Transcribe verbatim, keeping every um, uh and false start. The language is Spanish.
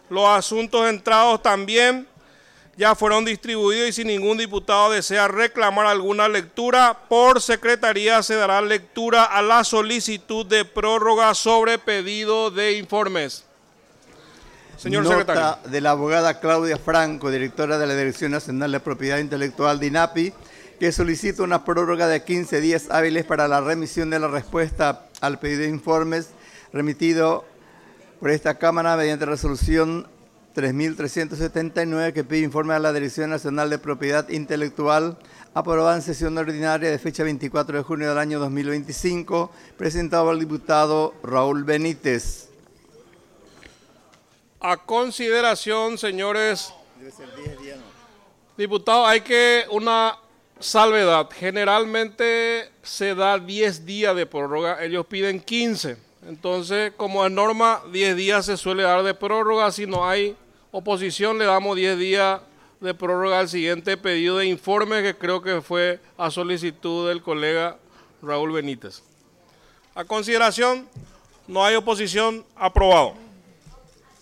Los asuntos entrados también ya fueron distribuidos y si ningún diputado desea reclamar alguna lectura, por secretaría se dará lectura a la solicitud de prórroga sobre pedido de informes. Señor Nota secretario. De la abogada Claudia Franco, directora de la Dirección Nacional de Propiedad Intelectual de INAPI, que solicita una prórroga de quince días hábiles para la remisión de la respuesta al pedido de informes remitido por esta Cámara mediante resolución tres mil trescientos setenta y nueve, que pide informe a la Dirección Nacional de Propiedad Intelectual, aprobada en sesión ordinaria de fecha veinticuatro de junio del año dos mil veinticinco, presentado al diputado Raúl Benítez. A consideración, señores Debe ser diez días, ¿no? diputados, hay que una salvedad. Generalmente se da diez días de prórroga, ellos piden quince. Entonces, como en norma, diez días se suele dar de prórroga. Si no hay oposición, le damos diez días de prórroga al siguiente pedido de informe, que creo que fue a solicitud del colega Raúl Benítez. A consideración, no hay oposición, aprobado.